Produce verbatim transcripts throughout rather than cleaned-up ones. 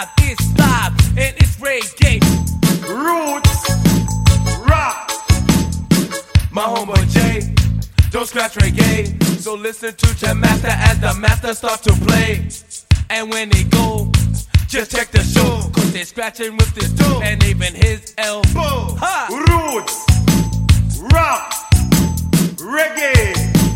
it's live, and it's reggae. Roots, rock. My homeboy Jay, don't scratch reggae. So listen to Jam Master as the master starts to play. And when they go, just check the show, cause they're scratching with this dude and even his elbow. Ha! Roots, rock, reggae.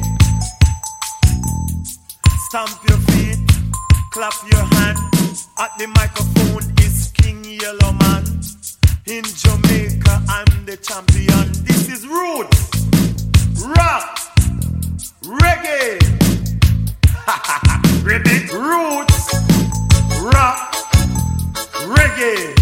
Stamp your feet, clap your hands. At the microphone is King Yellowman. In Jamaica, I'm the champion. This is Roots, rock, reggae. Ready? Roots, rock, reggae.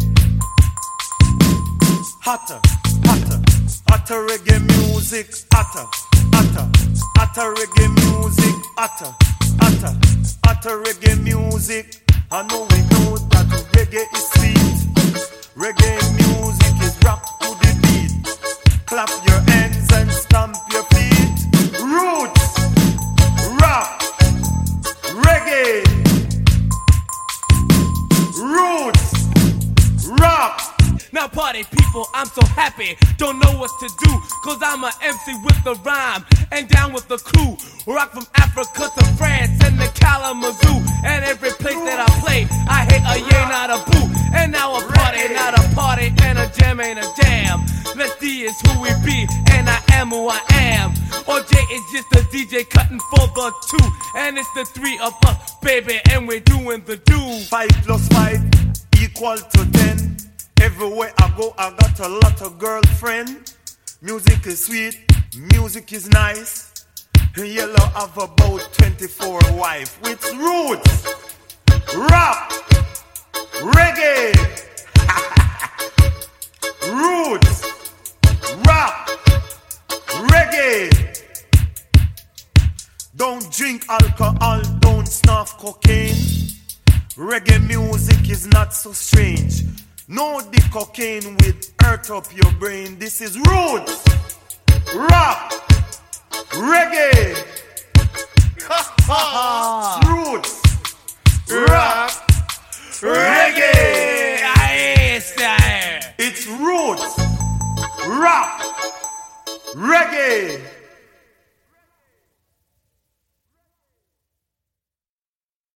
Hotter, hotter, hotter reggae music. Hotter, hotter, hotter reggae music. Hotter, hotter, hotter reggae music. I know we know that reggae is sweet. Reggae music is rock to the beat. Clap your hands and stamp your feet. Roots, rock, reggae. Roots, rock. Now party people, I'm so happy, don't know what to do, cause I'm a M C with the rhyme, and down with the crew. Rock from Africa to France and the Kalamazoo, and every place that I play, I hate a yay, not a boo. And now a party, not a party, and a jam ain't a jam. Let's see is who we be, and I am who I am. O J is just a D J cutting for the two, and it's the three of us, baby, and we're doing the do. Five plus five equal to ten. Everywhere I go, I got a lot of girlfriend. Music is sweet, music is nice. Yellow have about twenty-four wife with roots, rock, reggae. Roots, rock, reggae. Don't drink alcohol, don't snuff cocaine. Reggae music is not so strange. No, the cocaine will hurt up your brain. This is roots, rock, reggae. Roots, rock, reggae. It's roots, rock, reggae.